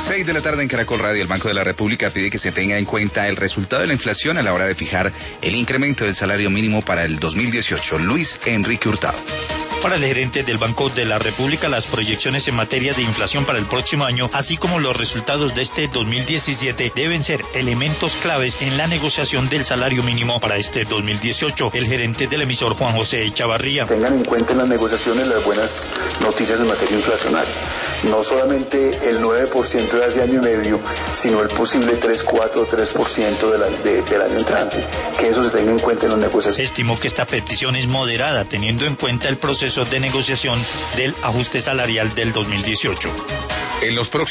6 de la tarde en Caracol Radio. El Banco de la República pide que se tenga en cuenta el resultado de la inflación a la hora de fijar el incremento del salario mínimo para el 2018. Luis Enrique Hurtado. Para el gerente del Banco de la República, las proyecciones en materia de inflación para el próximo año, así como los resultados de este 2017, deben ser elementos claves en la negociación del salario mínimo para este 2018. El gerente del emisor, Juan José Chavarría. Tengan en cuenta en las negociaciones las buenas noticias en materia inflacionaria. No solamente el 9% de hace año y medio, sino el posible 3, 4, 3% del año entrante. Que eso se tenga en cuenta en las negociaciones. Estimó que esta petición es moderada, teniendo en cuenta el proceso de negociación del ajuste salarial del 2018. En los próximos